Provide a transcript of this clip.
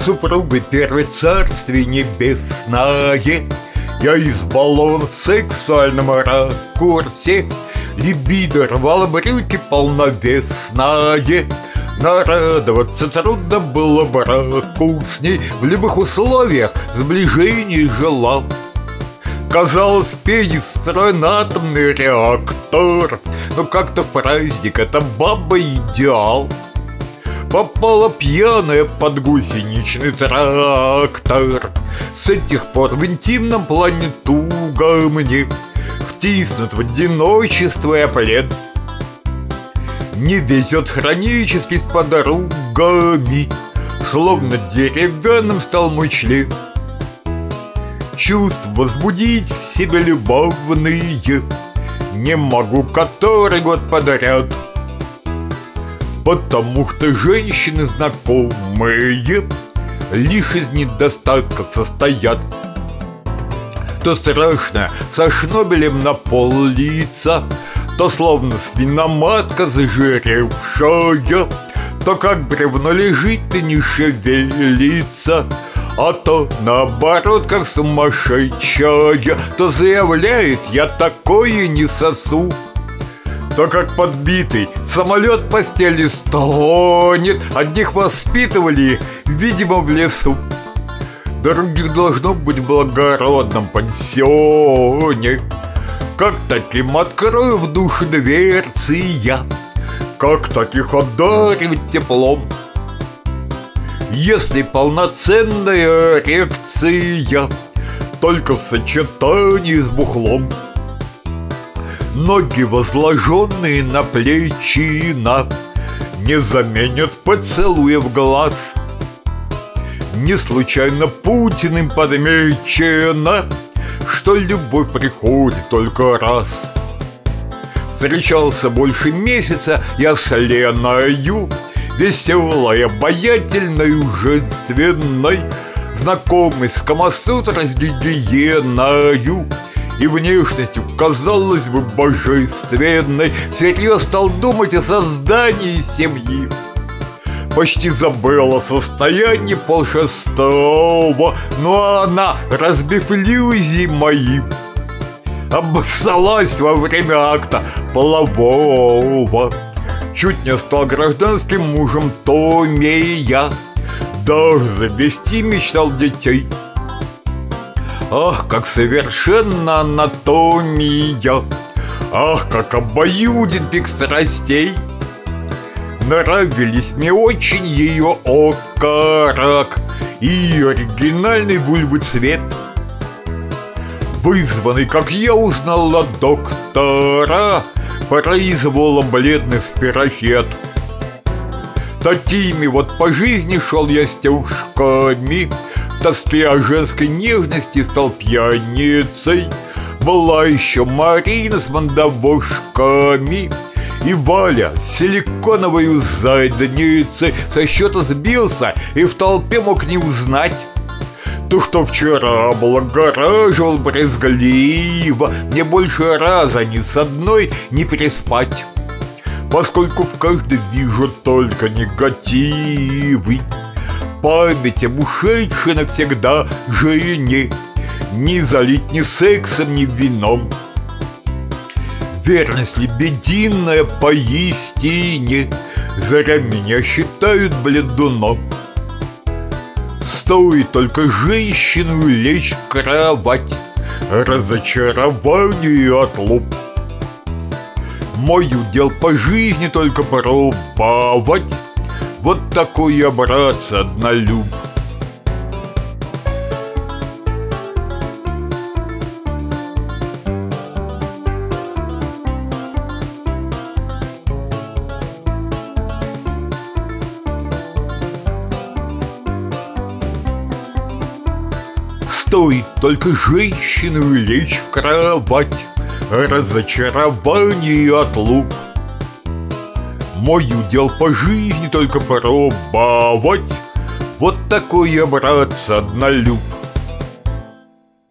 супругой первой царствие небесное. Я избалован в сексуальном ракурсе, либидо рвало брюки полновесное. Нарадоваться трудно было браку с ней, в любых условиях сближения желал. Казалось, пенис встроен атомный реактор, но как-то в праздник эта баба идеал. Попала пьяная под гусеничный трактор. С этих пор в интимном плане туго мне, втиснут в одиночество я плен. Не везет хронически с подругами, словно деревянным стал мой член. Чувств возбудить в себе любовные не могу который год подряд, потому что женщины знакомые лишь из недостатков состоят. То страшно со шнобелем на пол лица, то словно свиноматка зажиревшая, то как бревно лежит и не шевелится, а то наоборот как сумасшедшая, то заявляет: я такое не сосу, то как подбитый самолет в постели стонет. Одних воспитывали, видимо, в лесу, других должно быть в благородном пансионе. Как таким открою в душу дверцы я, как таких одаривать теплом? Если полноценная эрекция только в сочетании с бухлом. Ноги, возложенные на плечи, не заменят поцелуя в глаз. Не случайно Путиным подмечено, что любовь приходит только раз. Встречался больше месяца я с Леною, веселой, обаятельной, женственной, знакомой с Камасутрой, с гигиеною и внешностью, казалось бы, божественной. Всерьез стал думать о создании семьи. Почти забыл о состоянии полшестого, но она, разбив иллюзии мои, обоссалась во время акта полового. Чуть не стал гражданским мужем Томе я, даже завести мечтал детей. Ах, как совершенна анатомия! Ах, как обоюден пик страстей! Нравились мне очень ее окорок и оригинальный вульвы цвет, вызванный, как я узнал от доктора, произволом бледных спирохет. Такими вот по жизни шел я стежками, в тоске о женской нежности стал пьяницей. Была еще Марина с мандавошками и Валя с силиконовой задницей. Со счета сбился и в толпе мог не узнать то, что вчера облагораживал брезгливо. Мне больше раза ни с одной не переспать, поскольку в каждой вижу только негативы. Память об ушедшей навсегда жене не залить ни сексом, ни вином. Верность лебединая поистине зря меня считают бледуном. Стоит только женщину лечь в кровать, разочарование и отлуп. Мой удел по жизни только пробовать, вот такой я, братцы, однолюб. Стоит только женщину лечь в кровать, разочарование и отлуп. Мой удел по жизни только пробовать, вот такой я, братцы, однолюб.